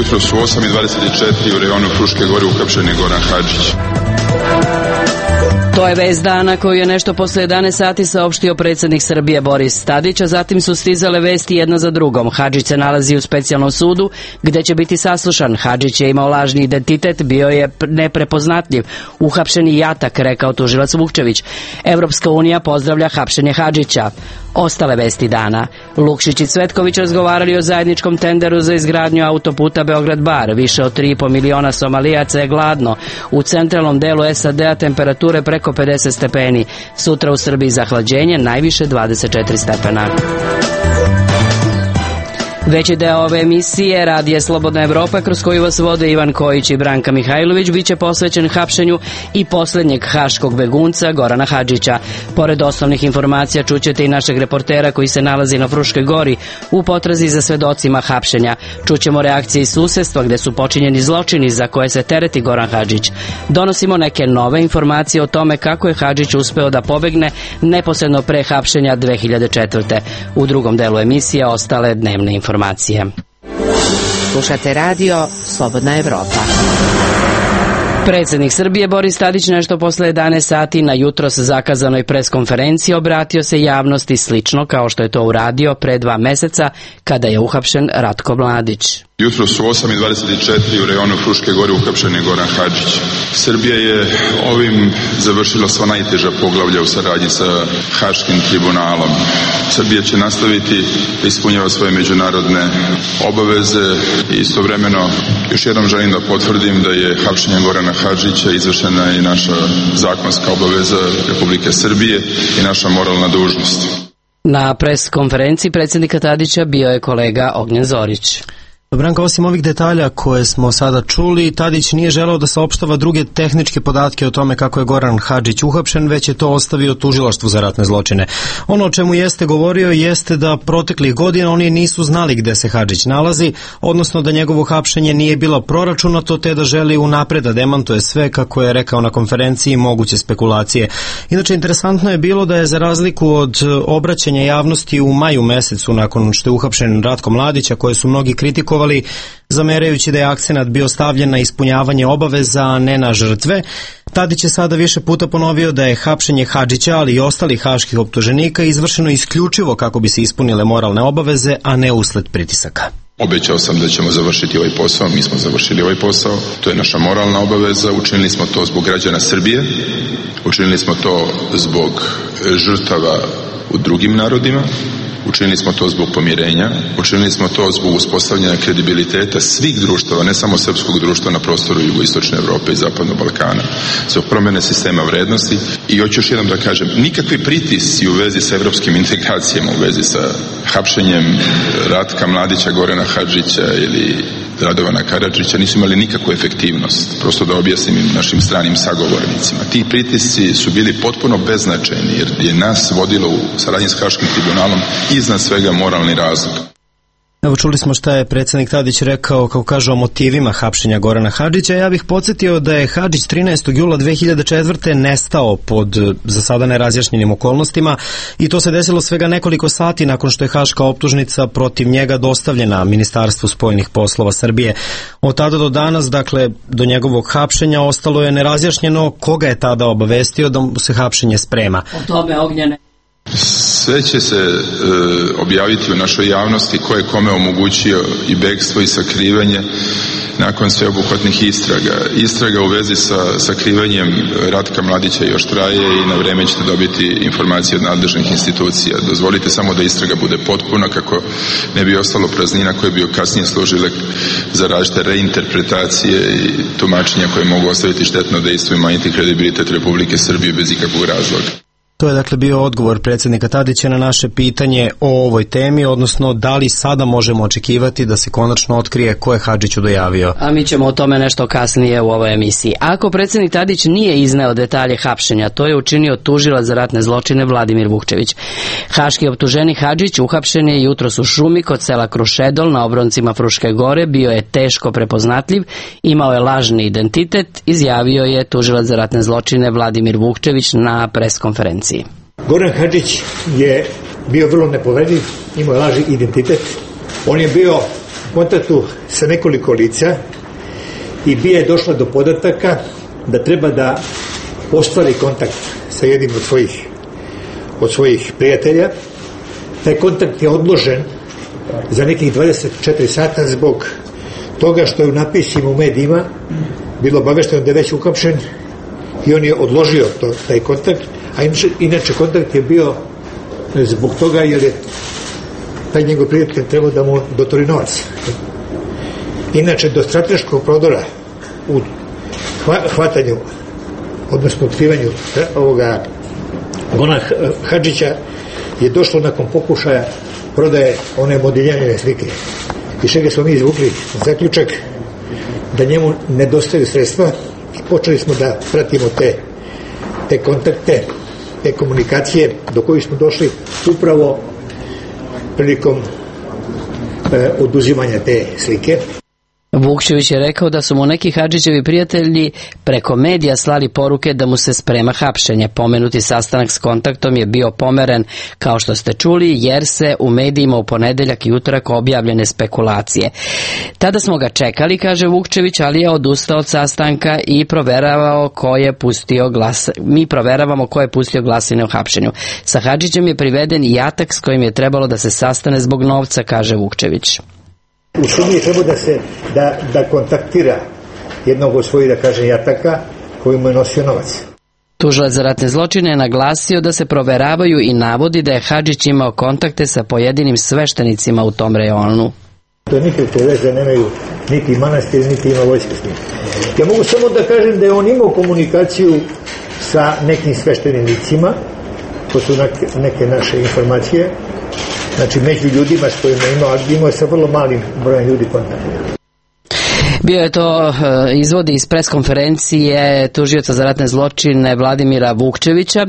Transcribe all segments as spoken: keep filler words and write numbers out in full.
Jutro su osam i dvadeset četiri u rejonu Fruške gore uhapšen je Goran Hadžić. To je vest dana koju je nešto posle jedanaest sati saopštio predsjednik Srbije Boris Tadić, a zatim su stizale vesti jedna za drugom. Hadžić se nalazi u specijalnom sudu gde će biti saslušan. Hadžić je imao lažni identitet, bio je neprepoznatljiv. Uhapšeni jatak, rekao tužilac Vukčević. Evropska unija pozdravlja hapšenje Hadžića. Ostale vesti dana. Lukšić i Cvetković razgovarali o zajedničkom tenderu za izgradnju autoputa Beograd-Bar. Više od tri i po miliona Somalijaca je gladno. U centralnom delu es a de a temperature preko pedeset stepeni. Sutra u Srbiji zahlađenje, najviše dvadeset četiri stepena. Veći deo ove emisije Radija Slobodna Evropa, kroz koju vas vode Ivan Kojić i Branka Mihajlović, biće posvećen hapšenju i poslednjeg haškog begunca Gorana Hadžića. Pored osnovnih informacija čućete i našeg reportera koji se nalazi na Fruškoj gori u potrazi za svedocima hapšenja. Čućemo reakcije iz susedstva gde su počinjeni zločini za koje se tereti Goran Hadžić. Donosimo neke nove informacije o tome kako je Hadžić uspeo da pobegne neposredno pre hapšenja dve hiljade četvrte. U drugom delu emisije ostale dnevne informacije. Informacije. Slušate radio Slobodna Evropa. Predsjednik Srbije Boris Tadić nešto posle jedanaest sati na jutros zakazanoj preskonferenciji obratio se javnosti slično kao što je to uradio pre dva meseca kada je uhapšen Ratko Mladić. Jutro su osam i dvadeset četiri u rejonu Fruške gore uhapšen je Goran Hadžić. Srbija je ovim završila sva najteža poglavlja u saradnji sa Haškim tribunalom. Srbija će nastaviti da ispunjava svoje međunarodne obaveze i istovremeno još jednom želim da potvrdim da je hapšenje Gorana Hadžića izvršena i naša zakonska obaveza Republike Srbije i naša moralna dužnost. Na pres konferenciji predsjednika Tadića bio je kolega Ognjen Zorić. Branka, osim ovih detalja koje smo sada čuli, Tadić nije želeo da saopštava druge tehničke podatke o tome kako je Goran Hadžić uhapšen, već je to ostavio tužilaštvu za ratne zločine. Ono o čemu jeste govorio jeste da proteklih godina oni nisu znali gde se Hadžić nalazi, odnosno da njegovo hapšenje nije bilo proračunato, te da želi unapred da demantuje sve, kako je rekao na konferenciji, moguće spekulacije. Inače, interesantno je bilo da je za razliku od obraćanja javnosti u maju mesecu nakon što je uhapšen Ratko Mladić, a koje su mnogi kritikovali, zamerajući da je akcenat bio stavljen na ispunjavanje obaveza, a ne na žrtve, Tadić je sada više puta ponovio da je hapšenje Hadžića, ali i ostalih haških optuženika izvršeno isključivo kako bi se ispunile moralne obaveze, a ne usled pritisaka. Obećao sam da ćemo završiti ovaj posao, mi smo završili ovaj posao, to je naša moralna obaveza, učinili smo to zbog građana Srbije, učinili smo to zbog žrtava u drugim narodima, učinili smo to zbog pomirenja, učinili smo to zbog uspostavljanja kredibiliteta svih društava, ne samo srpskog društva na prostoru jugoistočne Evrope i zapadnog Balkana, zbog promjene sistema vrednosti. I hoću još jednom da kažem, nikakvi pritisci u vezi sa evropskim integracijama, u vezi sa hapšenjem Ratka Mladića, Gorana Hadžića ili Radovana Karadžića nisu imali nikakvu efektivnost. Prosto da objasnim našim stranim sagovornicima. Ti pritisci su bili potpuno beznačajni jer je nas vodilo u saradnji s Haškim tribunalom iznad svega moralni razlog. Evo, čuli smo šta je predsjednik Tadić rekao, kako kaže, o motivima hapšenja Gorana Hadžića. Ja bih podsjetio da je Hadžić trinaestog jula dve hiljade četvrte nestao pod za sada nerazjašnjenim okolnostima i to se desilo svega nekoliko sati nakon što je haška optužnica protiv njega dostavljena Ministarstvu spoljnih poslova Srbije. Od tada do danas, dakle do njegovog hapšenja, ostalo je nerazjašnjeno koga je tada obavestio da mu se hapšenje sprema. O tome, Ognjene. Sve će se e, objaviti u našoj javnosti ko je kome omogućio i bekstvo i sakrivanje nakon sveobuhvatnih istraga. Istraga u vezi sa sakrivanjem Ratka Mladića još traje i na vreme ćete dobiti informacije od nadležnih institucija. Dozvolite samo da istraga bude potpuna kako ne bi ostalo praznina koje bi kasnije služile za različite reinterpretacije i tumačenja koje mogu ostaviti štetno dejstvo i manjiti kredibilitet Republike Srbije bez ikakvog razloga. To je dakle bio odgovor predsjednika Tadića na naše pitanje o ovoj temi, odnosno da li sada možemo očekivati da se konačno otkrije ko je Hadžiću dojavio. A mi ćemo o tome nešto kasnije u ovoj emisiji. Ako predsjednik Tadić nije izneo detalje hapšenja, to je učinio tužilac za ratne zločine Vladimir Vukčević. Haški optuženi Hadžić uhapšen je jutros u šumi kod sela Krušedol na obroncima Fruške gore, bio je teško prepoznatljiv, imao je lažni identitet, izjavio je tužilac za ratne zločine Vladimir Vukčević na preskonferenciji. Goran Hadžić je bio vrlo nepovrediv, imao lažni identitet. On je bio u kontaktu sa nekoliko lica i bija je došla do podataka da treba da ostvari kontakt sa jednim od svojih, od svojih prijatelja. Taj kontakt je odložen za nekih dvadeset četiri sata zbog toga što je u napisima u medijima bilo obavešteno da je već uhapšen i on je odložio to, taj kontakt, a inače, inače kontakt je bio zbog toga jer je taj njegov prijatelj trebao da mu dotori novac. Inače, do strateškog prodora u hvatanju, odnosno otkrivanju ovoga Gorana Hadžića je došlo nakon pokušaja prodaje one Modiljanine slike. Iz čega smo mi izvukli zaključak da njemu nedostaju sredstva i počeli smo da pratimo te, te kontakte, te komunikacije do kojih smo došli upravo prilikom e, oduzimanja te slike. Vukčević je rekao da su mu neki Hadžićevi prijatelji preko medija slali poruke da mu se sprema hapšenje. Pomenuti sastanak s kontaktom je bio pomeren, kao što ste čuli, jer se u medijima u ponedeljak i utorak objavljene spekulacije. Tada smo ga čekali, kaže Vukčević, ali je odustao od sastanka i proveravao ko je pustio glas... mi proveravamo ko je pustio glasine o hapšenju. Sa Hadžićem je priveden i jatak s kojim je trebalo da se sastane zbog novca, kaže Vukčević. U Srbiji je trebao da se da, da kontaktira jednog od svojih, da kažem, jataka koji mu je nosio novac. Tužilac za ratne zločine je naglasio da se proveravaju i navodi da je Hadžić imao kontakte sa pojedinim sveštenicima u tom rejonu. To nikakve veze nemaju niti manastir, niti ima vojska s njim. Ja mogu samo da kažem da je on imao komunikaciju sa nekim sveštenim licima, to su neke naše informacije, znači među ljudima s kojima imao, ali imao je sa vrlo malim brojem ljudi kontakta. Bio je to izvodi iz preskonferencije tužioca za ratne zločine Vladimira Vukčevića.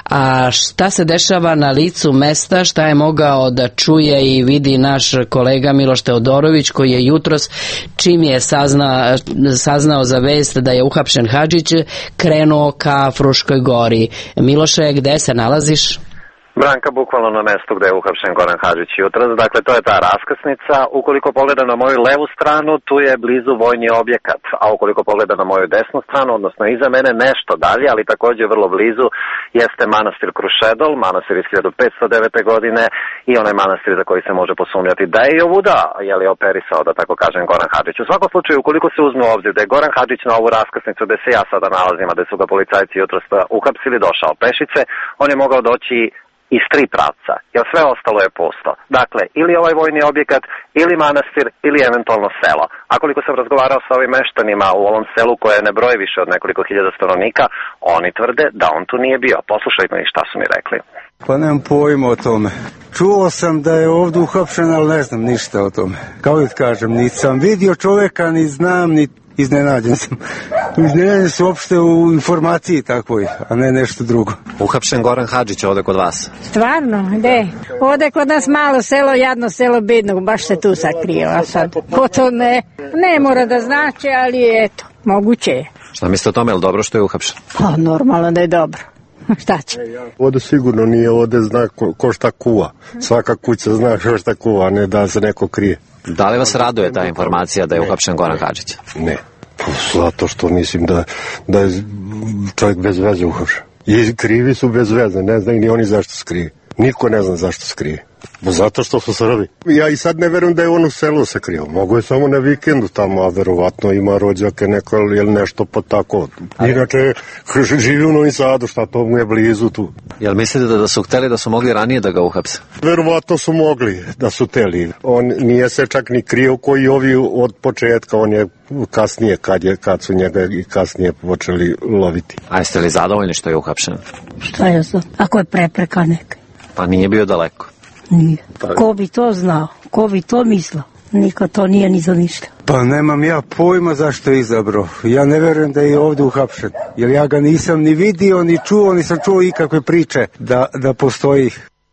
A šta se dešava na licu mesta, šta je mogao da čuje i vidi naš kolega Miloš Teodorović, koji je jutros, čim je sazna, saznao za vest da je uhapšen Hadžić, krenuo ka Fruškoj gori. Miloše, gde se nalaziš? Branka, bukvalno na mestu gde je uhapšen Goran Hadžić jutros, dakle to je ta raskrsnica. Ukoliko pogleda na moju levu stranu, tu je blizu vojni objekat, a ukoliko pogleda na moju desnu stranu, odnosno iza mene nešto dalje, ali takođe vrlo blizu, jeste manastir Krušedol, manastir iz hiljadu petsto devete. godine i onaj manastir za koji se može posumnjati da je i ovuda, je li operisao, da tako kažem, Goran Hadžić. U svakom slučaju, ukoliko se uzme u obzir da je Goran Hadžić na ovu raskrsnicu gde se ja sada nalazim, a gde su ga policajci jutros uhapsili, došao pešice, on je mogao doći iz tri pravca, jer sve ostalo je pusto. Dakle, ili ovaj vojni objekat, ili manastir, ili eventualno selo. A koliko sam razgovarao sa ovim meštanima u ovom selu koje ne broje više od nekoliko hiljada stanovnika, oni tvrde da on tu nije bio. Poslušajte mi šta su mi rekli. Pa nemam pojma o tome. Čuo sam da je ovdje uhapšen, ali ne znam ništa o tome. Kao da kažem, ni sam vidio čoveka, ni znam, ni iznenađen sam. Iznenađen su uopšte u informaciji takvoj, a ne nešto drugo. Uhapšen Goran Hadžić ovde kod vas? Stvarno, gde? Ovde kod nas malo selo, jadno selo bedno, baš se tu sakrio, a sad, ko to ne, ne mora da znači, ali eto, moguće je. Šta mislite o tome, je li dobro što je uhapšen? Pa, normalno da je dobro. Šta će? Ovde sigurno nije, ovde zna ko, ko šta kuva. Svaka kuća zna ko šta kuva, a ne da se neko krije. Da li vas raduje ta informacija da je uhapšen Goran Hadžić? Ne, zato što mislim da, da je čovjek bez veze uhapšen. I krivi su bez veze, ne znaju ni oni zašto skrije. Niko ne zna zašto skrije. Zato što su Srbi. Ja i sad ne verujem da je on u selu se krio. Mogu je samo na vikendu tamo, a verovatno ima rođake neko ili nešto pa tako. Inače, živi u Novom Sadu, šta to mu je blizu tu. Jel mislite da, da su hteli da su mogli ranije da ga uhapse? Verovatno su mogli da su hteli. On nije se čak ni krio koji ovi od početka, on je kasnije, kad, je, kad su njega i kasnije počeli loviti. A jeste li zadovoljni što je uhapšen? Šta je to? Ako je prepreka neka? Pa nije bio daleko. Nije. Ko bi to znao? Ko bi to mislio? Niko to nije ni zamišljao. Pa nemam ja pojma zašto je izabrao. Ja ne verujem da je ovdje uhapšen. Jer ja ga nisam ni vidio, ni čuo, nisam čuo ikakve priče da, da postoji.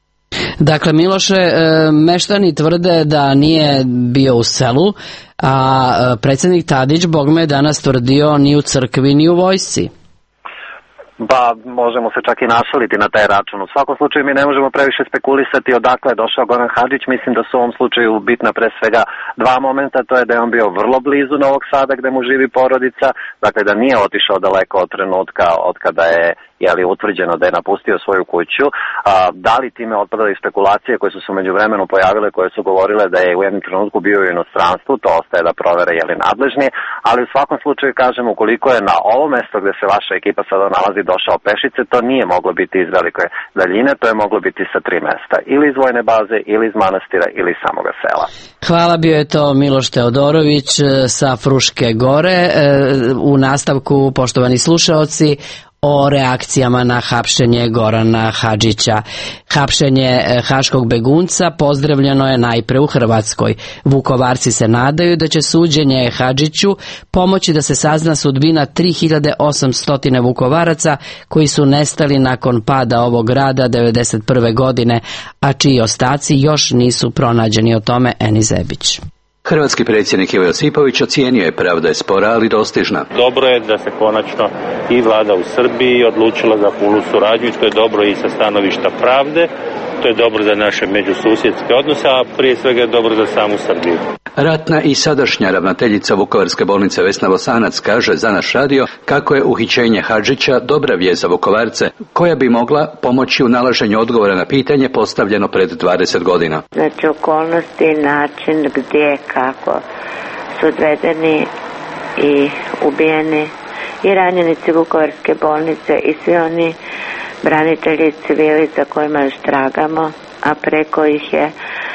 Dakle, Miloše, meštani tvrde da nije bio u selu, a predsjednik Tadić, bogme, je danas tvrdio ni u crkvi, ni u vojsci. Pa možemo se čak i našaliti na taj račun. U svakom slučaju mi ne možemo previše spekulisati odakle je došao Goran Hadžić. Mislim da su u ovom slučaju bitna pre svega dva momenta. To je da je on bio vrlo blizu Novog Sada gde mu živi porodica. Dakle da nije otišao daleko od trenutka od kada je jeli, utvrđeno da je napustio svoju kuću. A, da li time otpadaju spekulacije koje su se umeđu vremenu pojavile, koje su govorile da je u jednom trenutku bio u inostranstvu, to ostaje da provere jeli nadležni, ali u svakom slučaju kažem, ukoliko je na ovo mesto gde se vaša ekipa sada nalazi došao pešice, to nije moglo biti iz velike daljine, to je moglo biti sa tri mesta, ili iz vojne baze, ili iz manastira, ili iz samoga sela. Hvala, bio je to Miloš Teodorović sa Fruške gore. U nastavku, poštovani slušaoci, o reakcijama na hapšenje Gorana Hadžića. Hapšenje haškog begunca pozdravljeno je najpre u Hrvatskoj. Vukovarci se nadaju da će suđenje Hadžiću pomoći da se sazna sudbina tri hiljade osamsto Vukovaraca koji su nestali nakon pada ovog grada devedeset prve godine, a čiji ostaci još nisu pronađeni. O tome Eni Zebić. Hrvatski predsjednik Ivo Josipović ocijenio je pravda je spora, ali dostižna. Dobro je da se konačno i vlada u Srbiji odlučila za punu suradnju i to je dobro i sa stanovišta pravde, to je dobro za naše međususjedske odnose, a prije svega je dobro za samu Srbiju. Ratna i sadašnja ravnateljica Vukovarske bolnice Vesna Bosanac kaže za naš radio kako je uhićenje Hadžića dobra vijest za Vukovarce, koja bi mogla pomoći u nalaženju odgovora na pitanje postavljeno pred dvadeset godina. Znači okolnosti, način gdje, kako su odvedeni i ubijeni i ranjenici Vukovarske bolnice i svi oni branitelji i civili za kojima još tragamo, a preko ih je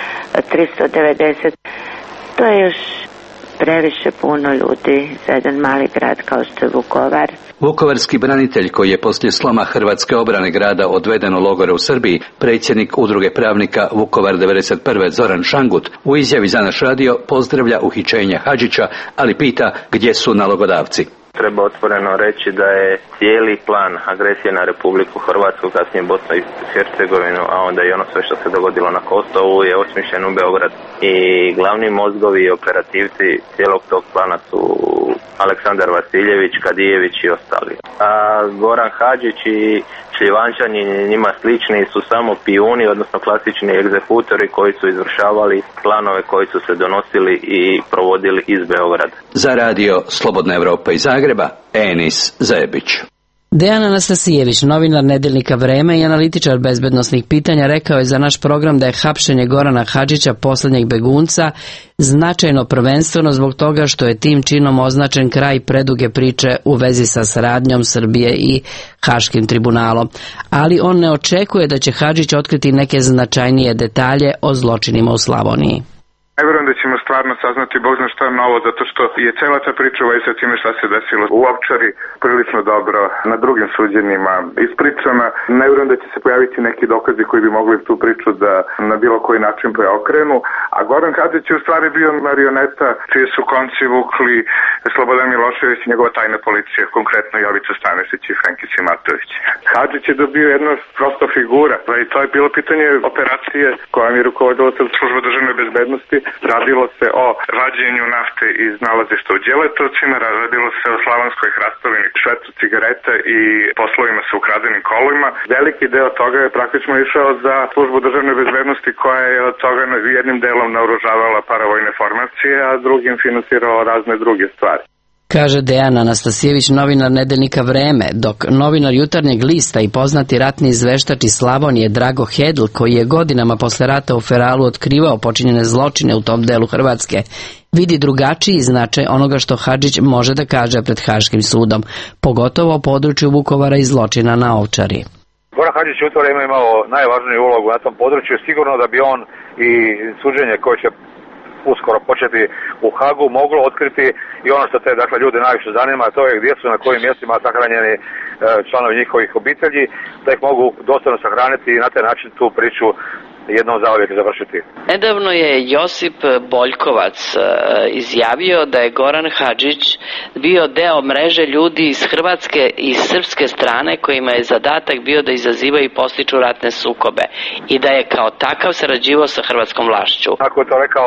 tristo devedeset. To je još previše puno ljudi za jedan mali grad kao što je Vukovar. Vukovarski branitelj koji je poslije sloma Hrvatske obrane grada odveden u logore u Srbiji, predsjednik udruge pravnika Vukovar devedeset prve Zoran Šangut, u izjavi za naš radio pozdravlja uhićenje Hadžića, ali pita gdje su nalogodavci. Treba otvoreno reći da je cijeli plan agresije na Republiku Hrvatsku, kasnije Bosnu i Hercegovinu, a onda i ono sve što se dogodilo na Kosovu je osmišljen u Beograd. I glavni mozgovi i operativci cijelog tog plana su Aleksandar Vasiljević, Kadijević i ostali. A Goran Hadžić i Šljivančani njima slični su samo pijuni, odnosno klasični egzekutori koji su izvršavali planove koji su se donosili i provodili iz Beograda. Za radio Slobodna Evropa iz Zagreba, Enis Zebić. Dejan Anastasijević, novinar nedeljnika Vreme i analitičar bezbednosnih pitanja, rekao je za naš program da je hapšenje Gorana Hadžića, posljednjeg begunca, značajno prvenstveno zbog toga što je tim činom označen kraj preduge priče u vezi sa saradnjom Srbije i Haškim tribunalom. Ali on ne očekuje da će Hadžić otkriti neke značajnije detalje o zločinima u Slavoniji. Ne vjerujem da ćemo stvarno saznati Bog zna šta novo, zato što je cela ta priča u vezi sa time šta se desilo u Ovčari prilično dobro na drugim suđenjima ispričana. Ne vjerujem da će se pojaviti neki dokazi koji bi mogli tu priču da na bilo koji način preokrenu. A Goran Hadžić je u stvari bio marioneta čije su konci vukli Slobodan Milošević i njegova tajna policija, konkretno Jovica Stanišić i Frenkić i Matović. Hadžić je dobio jedna prosta figura i to je bilo pitanje operacije kojom je rukovodila služba državne bezbednosti. Radilo se o vađenju nafte iz nalazišta u Đeletovcima, radilo se o slavonskoj hrastovini, švercu cigareta i poslovima sa ukradenim kolima. Veliki deo toga je praktično išao za službu državne bezbednosti koja je od toga jednim delom naoružavala paravojne formacije, a drugim finansirala razne druge stvari. Kaže Dejan Anastasijević, novinar nedeljnika Vreme, dok novinar Jutarnjeg lista i poznati ratni izveštač iz Slavonije Drago Hedl, koji je godinama posle rata u Feralu otkrivao počinjene zločine u tom delu Hrvatske, vidi drugačiji značaj onoga što Hadžić može da kaže pred Haškim sudom, pogotovo u području Vukovara i zločina na Ovčari. Goran Hadžić u to vreme imao najvažniju ulogu na tom području, sigurno da bi on i suđenje koje će uskoro početi u Hagu moglo otkriti i ono što te dakle ljude najviše zanima, to je gdje su, na kojim mjestima sahranjeni e, članovi njihovih obitelji, da ih mogu dostojno sahraniti i na taj način tu priču jednom zauvijek završiti. Nedavno je Josip Boljkovac e, izjavio da je Goran Hadžić bio deo mreže ljudi iz Hrvatske i srpske strane kojima je zadatak bio da izazivaju i postiču ratne sukobe i da je kao takav sarađivao sa hrvatskom vlašću. Ako je to rekao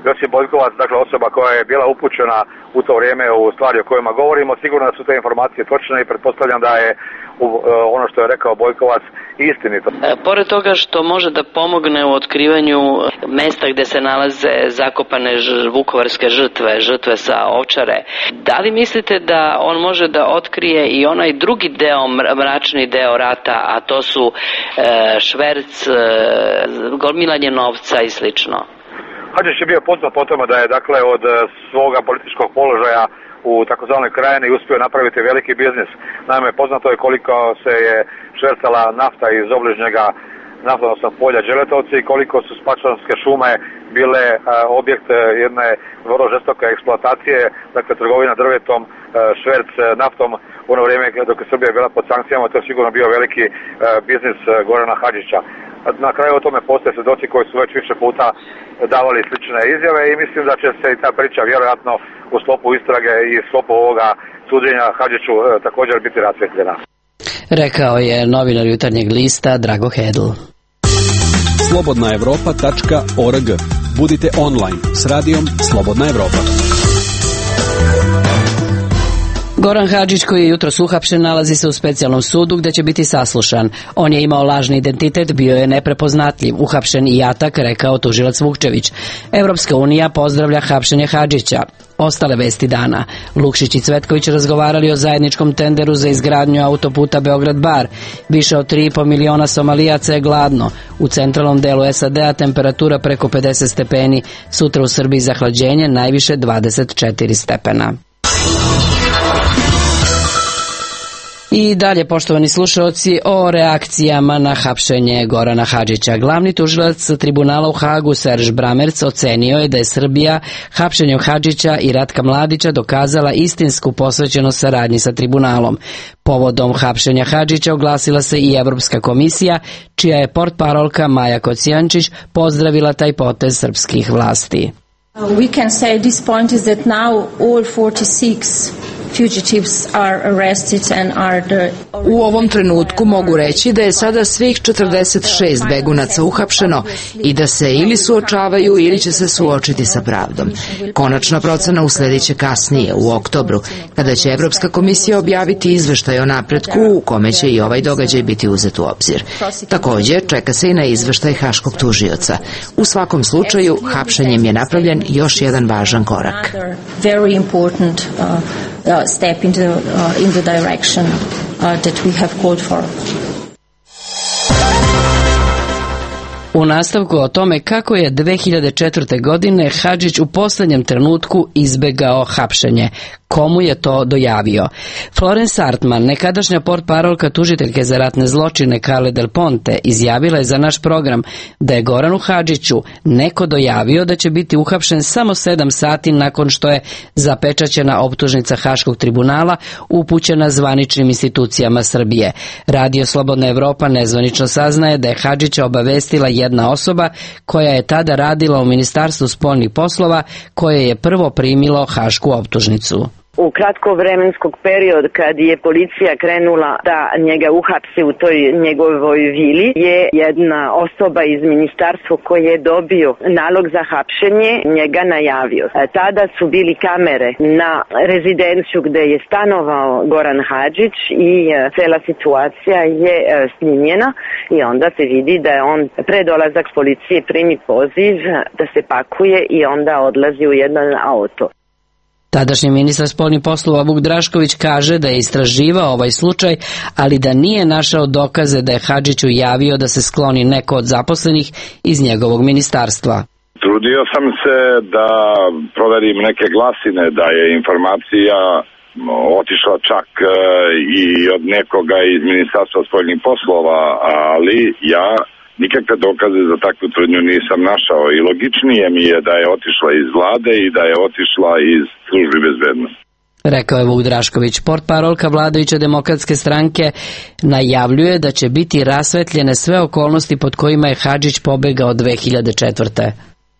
Josip Boljkovac, dakle osoba koja je bila upućena u to vrijeme u stvari o kojima govorimo, sigurno da su te informacije točne i pretpostavljam da je u, ono što je rekao Boljkovac istinito. E, pored toga što može da pomogne u otkrivanju mesta gde se nalaze zakopane ž, vukovarske žrtve, žrtve sa Ovčare, da li mislite da on može da otkrije i onaj drugi deo, mračni deo rata, a to su e, šverc, e, gomilanje novca i slično? Hadžić je bio poznat po tome da je dakle od svoga političkog položaja u takozvanoj krajini uspio napraviti veliki biznis. Naime, poznato je koliko se je švercala nafta iz obližnjega naftonosnog polja Đeletovci i koliko su spačvanske šume bile a, objekt jedne vrlo žestoke eksploatacije, dakle trgovina drvetom, a, šverc naftom u ono vrijeme dok je Srbija bila pod sankcijama, to je sigurno bio veliki a, biznis Gorana Hadžića. Na kraju o tome postoje svjedoci koji su već više puta davali slične izjave i mislim da će se i ta priča vjerojatno u sklopu istrage i sklopu ovoga suđenja Hadžiću e, također biti rasvjetljena. Rekao je novinar Jutarnjeg lista Drago Hedl. slobodna evropa tačka org. Budite online s radijom Slobodna Evropa. Goran Hadžić, koji je jutros uhapšen, nalazi se u specijalnom sudu gde će biti saslušan. On je imao lažni identitet, bio je neprepoznatljiv, uhapšen i jatak, rekao tužilac Vukčević. Evropska unija pozdravlja hapšenje Hadžića. Ostale vesti dana. Lukšić i Cvetković razgovarali o zajedničkom tenderu za izgradnju autoputa Beograd-Bar. Više od tri i po miliona Somalijaca je gladno. U centralnom delu S A D-a temperatura preko pedeset stepeni. Sutra u Srbiji zahlađenje najviše dvadeset četiri stepena. I dalje, poštovani slušalci, o reakcijama na hapšenje Gorana Hadžića. Glavni tužilac tribunala u Hagu, Serž Bramerc, ocenio je da je Srbija hapšenjem Hadžića i Ratka Mladića dokazala istinsku posvećenost saradnji sa tribunalom. Povodom hapšenja Hadžića oglasila se i Evropska komisija, čija je portparolka Maja Kocijančić pozdravila taj potez srpskih vlasti. We can say at this point is that now all forty-six fugitives are arrested and are the... U ovom trenutku mogu reći da je sada svih četrdeset šest begunaca uhapšeno i da se ili suočavaju ili će se suočiti sa pravdom. Konačna procena uslediće kasnije, u oktobru, kada će Evropska komisija objaviti izveštaj o napretku u kome će i ovaj događaj biti uzet u obzir. Također, čeka se i na izveštaj Haškog tužioca. U svakom slučaju, hapšenjem je napravljen još jedan važan korak. Very important uh, uh, step into, uh, in the direction uh, that we have called for. U nastavku o tome kako je dve hiljade četvrte. godine Hadžić u poslednjem trenutku izbegao hapšenje. Komu je to dojavio? Florence Artman, nekadašnja portparolka tužiteljke za ratne zločine Carle Del Ponte, izjavila je za naš program da je Goranu Hadžiću neko dojavio da će biti uhapšen samo sedam sati nakon što je zapečaćena optužnica Haškog tribunala upućena zvaničnim institucijama Srbije. Radio Slobodna Evropa nezvanično saznaje da je Hadžića obavestila jedna osoba koja je tada radila u Ministarstvu spoljnih poslova, koje je prvo primilo hašku optužnicu. U kratko vremenskog perioda kad je policija krenula da njega uhapsi u toj njegovoj vili, je jedna osoba iz ministarstva koji je dobio nalog za hapšenje njega najavio. Tada su bili kamere na rezidenciju gde je stanovao Goran Hadžić i cela situacija je snimljena i onda se vidi da je on pre dolazak policije primi poziv da se pakuje i onda odlazi u jedan auto. Tadašnji ministar spoljnih poslova Vuk Drašković kaže da je istraživao ovaj slučaj, ali da nije našao dokaze da je Hadžiću javio da se skloni neko od zaposlenih iz njegovog ministarstva. Trudio sam se da proverim neke glasine, da je informacija otišla čak i od nekoga iz ministarstva spoljnih poslova, ali ja nikakve dokaze za takvu tvrdnju nisam našao i logičnije mi je da je otišla iz vlade i da je otišla iz službi bezbednosti. Rekao je Vuk Drašković. Portparolka vladajuće demokratske stranke najavljuje da će biti rasvetljene sve okolnosti pod kojima je Hadžić pobegao dve hiljade četvrte.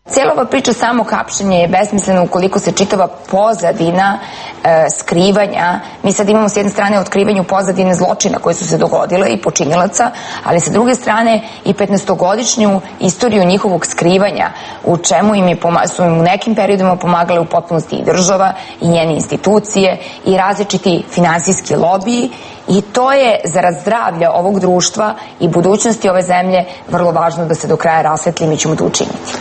Cijela ova priča samog hapšenja je besmislena ukoliko se čitava pozadina e, skrivanja. Mi sad imamo s jedne strane otkrivanju pozadine zločina koje su se dogodile i počinilaca, ali sa druge strane i petnaestogodišnju istoriju njihovog skrivanja, u čemu im je, su im u nekim periodima pomagale u potpunosti i država i njene institucije i različiti finansijski lobiji, i to je zarad zdravlja ovog društva i budućnosti ove zemlje vrlo važno da se do kraja rasvetli, mi ćemo to učiniti.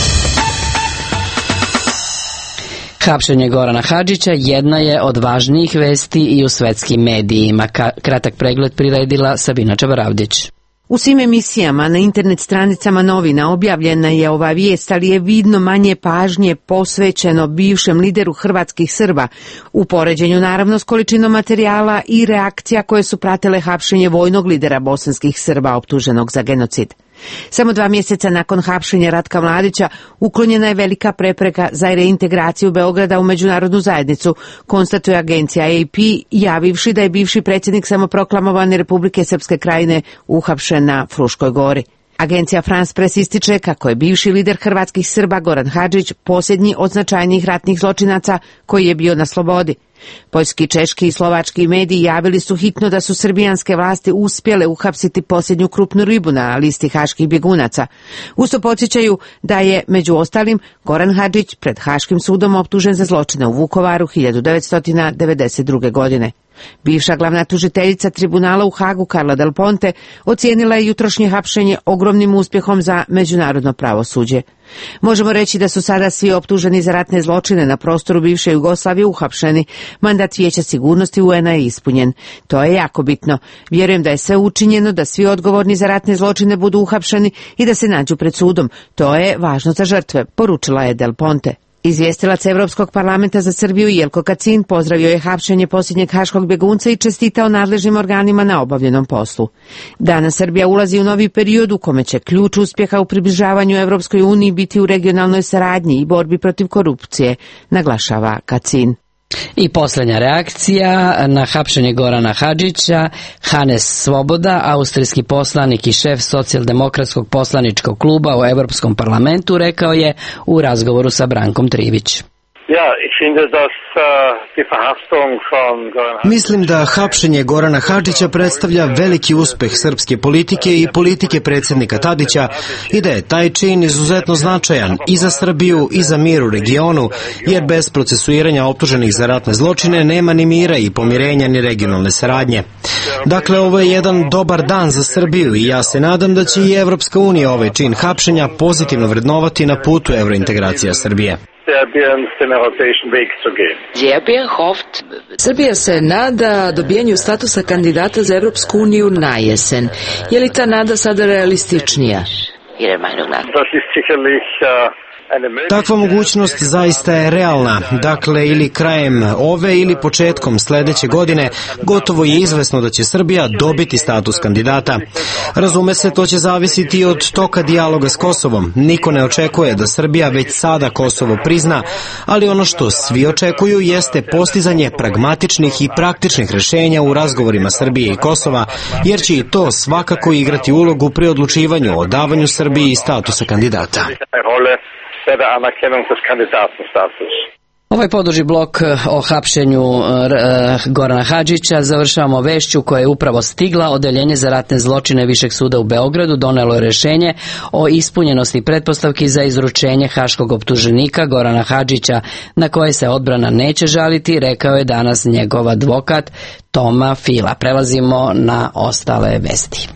Hapšenje Gorana Hadžića jedna je od važnijih vesti i u svetskim medijima. Kratak pregled priredila Sabina Čabaravdić. U svim emisijama na internet stranicama novina objavljena je ova vijest, ali je vidno manje pažnje posvećeno bivšem lideru hrvatskih Srba, u poređenju naravno s količinom materijala i reakcija koje su pratile hapšenje vojnog lidera bosanskih Srba optuženog za genocid. Samo dva mjeseca nakon hapšenja Ratka Mladića uklonjena je velika prepreka za reintegraciju Beograda u međunarodnu zajednicu, konstatuje agencija A P, javivši da je bivši predsjednik samoproklamovane Republike Srpske Krajine uhapšen na Fruškoj gori. Agencija France Press ističe kako je bivši lider hrvatskih Srba Goran Hadžić posljednji od značajnijih ratnih zločinaca koji je bio na slobodi. Poljski, češki i slovački mediji javili su hitno da su srbijanske vlasti uspjele uhapsiti posljednju krupnu ribu na listi haških bjegunaca. Usto podsjećaju da je, među ostalim, Goran Hadžić pred Haškim sudom optužen za zločine u Vukovaru hiljadu devetsto devedeset druge. godine. Bivša glavna tužiteljica tribunala u Hagu Carla Del Ponte ocijenila je jutrošnje hapšenje ogromnim uspjehom za međunarodno pravosuđe. Možemo reći da su sada svi optuženi za ratne zločine na prostoru bivše Jugoslavije uhapšeni. Mandat Vijeća sigurnosti U N-a je ispunjen. To je jako bitno. Vjerujem da je sve učinjeno da svi odgovorni za ratne zločine budu uhapšeni i da se nađu pred sudom. To je važno za žrtve, poručila je Del Ponte. Izvjestilac Evropskog parlamenta za Srbiju Jelko Kacin pozdravio je hapšenje posljednjeg haškog bjegunca i čestitao nadležnim organima na obavljenom poslu. Danas Srbija ulazi u novi period u kome će ključ uspjeha u približavanju Evropskoj uniji biti u regionalnoj saradnji i borbi protiv korupcije, naglašava Kacin. I posljednja reakcija na hapšenje Gorana Hadžića. Hannes Svoboda, austrijski poslanik i šef socijaldemokratskog poslaničkog kluba u Europskom parlamentu, rekao je u razgovoru sa Brankom Trivić. Mislim da hapšenje Gorana Hadžića predstavlja veliki uspeh srpske politike i politike predsjednika Tadića i da je taj čin izuzetno značajan i za Srbiju i za mir u regionu, jer bez procesuiranja optuženih za ratne zločine nema ni mira i pomirenja ni regionalne saradnje. Dakle, ovo je jedan dobar dan za Srbiju i ja se nadam da će i Evropska unija ovaj čin hapšenja pozitivno vrednovati na putu evrointegracija Srbije. Srbija se nada dobijanju statusa kandidata za Evropsku uniju na jesen. Je li ta nada sada realističnija? Takva mogućnost zaista je realna. Dakle, ili krajem ove ili početkom sljedeće godine gotovo je izvesno da će Srbija dobiti status kandidata. Razume se, to će zavisiti od toka dijaloga s Kosovom. Niko ne očekuje da Srbija već sada Kosovo prizna, ali ono što svi očekuju jeste postizanje pragmatičnih i praktičnih rješenja u razgovorima Srbije i Kosova, jer će i to svakako igrati ulogu pri odlučivanju o davanju Srbiji statusa kandidata. Ovaj poduži blok o hapšenju Gorana Hadžića završavamo vešću koja je upravo stigla. Odeljenje za ratne zločine Višeg suda u Beogradu donelo je rješenje o ispunjenosti pretpostavki za izručenje haškog optuženika Gorana Hadžića, na koje se odbrana neće žaliti, rekao je danas njegov advokat Toma Fila. Prelazimo na ostale vesti.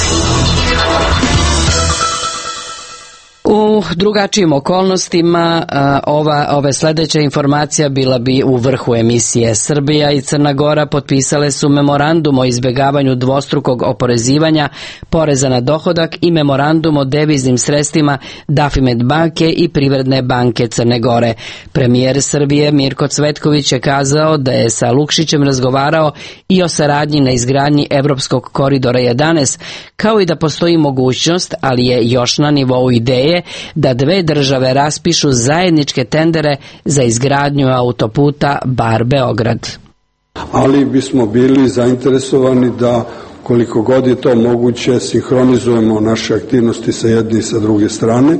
U drugačijim okolnostima ova, ove sljedeća informacija bila bi u vrhu emisije. Srbija i Crna Gora potpisale su memorandum o izbjegavanju dvostrukog oporezivanja poreza na dohodak i memorandum o deviznim sredstvima Dafimed banke i Privredne banke Crne Gore. Premijer Srbije Mirko Cvetković je kazao da je sa Lukšićem razgovarao i o saradnji na izgradnji Evropskog koridora jedanaest, kao i da postoji mogućnost, ali je još na nivou ideje, da dve države raspišu zajedničke tendere za izgradnju autoputa Bar-Beograd. Ali bismo bili zainteresovani da koliko god je to moguće sinhronizujemo naše aktivnosti sa jedne i sa druge strane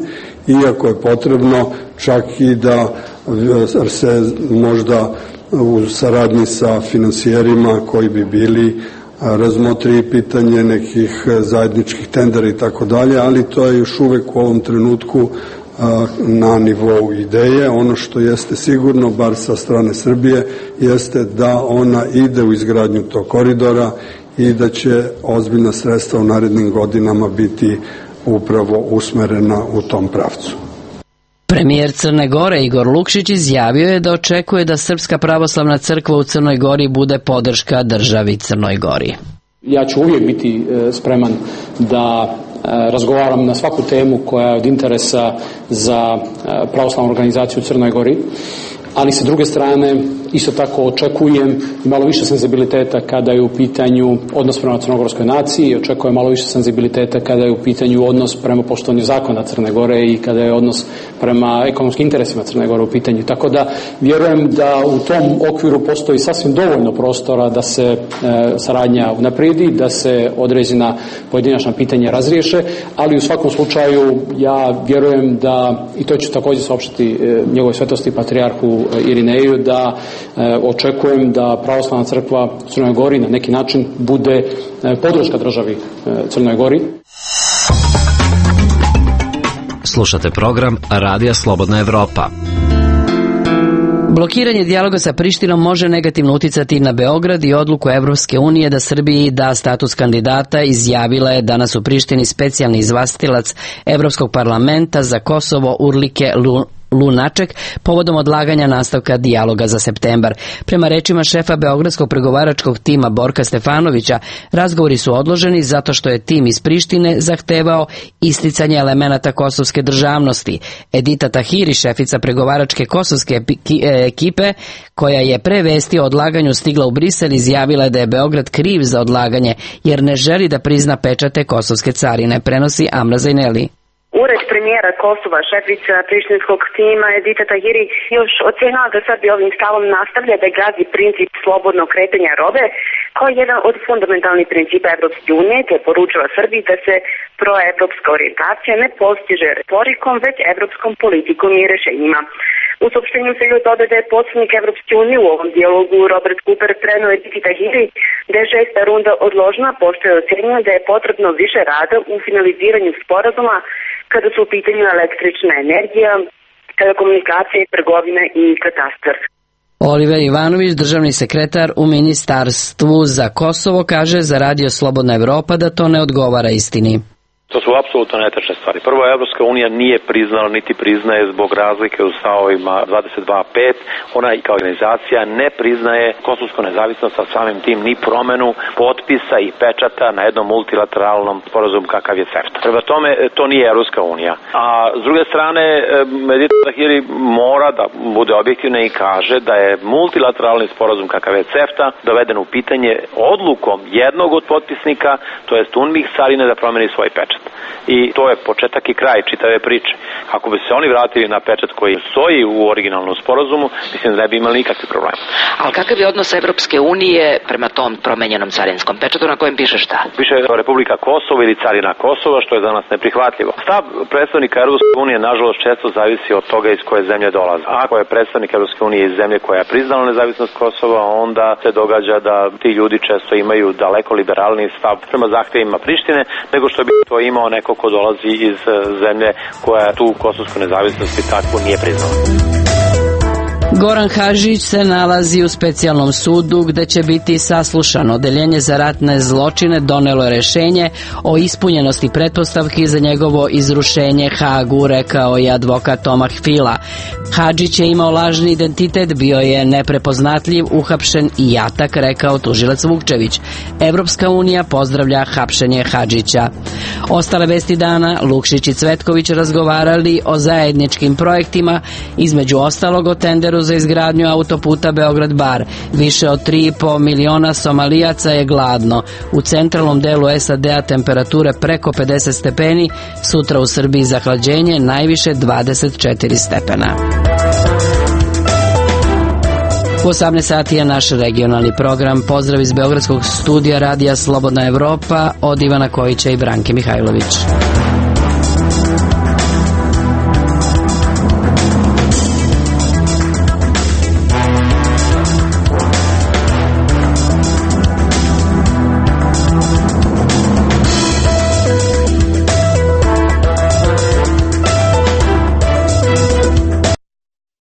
iako je potrebno čak i da se možda u saradnji sa finansijerima koji bi bili razmotri pitanje nekih zajedničkih tendera i tako dalje, ali to je još uvek u ovom trenutku na nivou ideje. Ono što jeste sigurno, bar sa strane Srbije, jeste da ona ide u izgradnju tog koridora i da će ozbiljna sredstva u narednim godinama biti upravo usmerena u tom pravcu. Premijer Crne Gore Igor Lukšić izjavio je da očekuje da Srpska pravoslavna crkva u Crnoj Gori bude podrška državi Crnoj Gori. Ja ću uvijek biti spreman da razgovaram na svaku temu koja je od interesa za pravoslavnu organizaciju u Crnoj Gori, ali sa druge strane isto tako očekujem i malo više senzibiliteta kada je u pitanju odnos prema crnogorskoj naciji, očekujem malo više senzibiliteta kada je u pitanju odnos prema poštovanju zakona Crne Gore i kada je odnos prema ekonomskim interesima Crne Gore u pitanju. Tako da vjerujem da u tom okviru postoji sasvim dovoljno prostora da se e, saradnja unaprijedi, da se određena pojedinačna pitanja razriješe, ali u svakom slučaju ja vjerujem da, i to ću također saopštiti e, njegovoj svetosti patrijarhu Irineju, da e, očekujem da pravoslavna crkva u Crnoj Gori na neki način bude e, podrška državi e, Crnoj Gori. Slušate program Radija Slobodna Evropa. Blokiranje dijaloga sa Prištinom može negativno uticati na Beograd i odluku Evropske unije da Srbiji da status kandidata izjavila je danas u Prištini specijalni izvjestitelj Evropskog parlamenta za Kosovo Urlike Lunaček povodom odlaganja nastavka dijaloga za septembar. Prema rečima šefa beogradskog pregovaračkog tima Borka Stefanovića, razgovori su odloženi zato što je tim iz Prištine zahtevao isticanje elemenata kosovske državnosti. Edita Tahiri, šefica pregovaračke kosovske ekipe, koja je pre vesti o odlaganju stigla u Brisel, izjavila je da je Beograd kriv za odlaganje jer ne želi da prizna pečate kosovske carine, prenosi Amra Zajneli. Ured premijera Kosova, šefica prištinskog tima Edita Tahiri još ocenila da Srbija ovim stavom nastavlja da gazi princip slobodnog kretanja robe kao jedan od fundamentalnih principa Evropske unije, te poručila Srbiji da se proevropska orijentacija ne postiže retorikom, već evropskom politikom i rešenjima. U saopštenju se još dodaje da je poslanik Evropske unije u ovom dijalogu Robert Cooper preneo Editi Tahiri da je šesta runda odložena, pošto je ocenio da je potrebno više rada u finaliziranju sporazuma kada su u pitanju električna energija, telekomunikacije, trgovina i katastar. Oliver Ivanović, državni sekretar u Ministarstvu za Kosovo, kaže za Radio Slobodna Evropa da to ne odgovara istini. To su apsolutno netačne stvari. Prvo, Evropska unija nije priznala niti priznaje zbog razlike u stavovima dvadeset dva pet. Ona kao organizacija ne priznaje kosovsku nezavisnost, a samim tim ni promenu potpisa i pečata na jednom multilateralnom sporazumu kakav je CEFTA. Prema tome, to nije Evropska unija. A s druge strane, Edita Tahiri mora da bude objektivna i kaže da je multilateralni sporazum kakav je CEFTA doveden u pitanje odlukom jednog od potpisnika, to jest UNMIK carine, da promeni svoj pečat. I to je početak i kraj čitave priče. Ako bi se oni vratili na pečat koji stoji u originalnom sporazumu, mislim da ne bi imali nikakve probleme. Ali kakav je odnos Evropske unije prema tom promenjenom carinskom pečatu na kojem piše šta? Piše Republika Kosovo ili carina Kosova, što je za nas neprihvatljivo. Stav predstavnika Evropske unije nažalost često zavisi od toga iz koje zemlje dolaze. Ako je predstavnik Evropske unije iz zemlje koja je priznala nezavisnost Kosova, onda se događa da ti ljudi često imaju daleko liberalniji stav prema zahtevima Prištine, nego što bi to imao neko ko dolazi iz zemlje koja tu kosovsku nezavisnost i takvu nije priznala. Goran Hadžić se nalazi u specijalnom sudu gde će biti saslušan. Odeljenje za ratne zločine donelo je rešenje o ispunjenosti pretpostavki za njegovo izrušenje Hagu, rekao je advokat Tomah Fila. Hadžić je imao lažni identitet, bio je neprepoznatljiv, uhapšen i jatak, rekao tužilac Vukčević. Evropska unija pozdravlja hapšenje Hadžića. Ostale vesti dana, Lukšić i Cvetković razgovarali o zajedničkim projektima, između ostalog o tenderu za izgradnju autoputa Beograd-Bar. Više od tri i po miliona Somalijaca je gladno. U centralnom delu S A D-a temperature preko pedeset stepeni, sutra u Srbiji zahlađenje najviše dvadeset četiri stepena. U osamnaest sati je naš regionalni program. Pozdrav iz beogradskog studija Radija Slobodna Evropa od Ivana Kojića i Branke Mihajlović.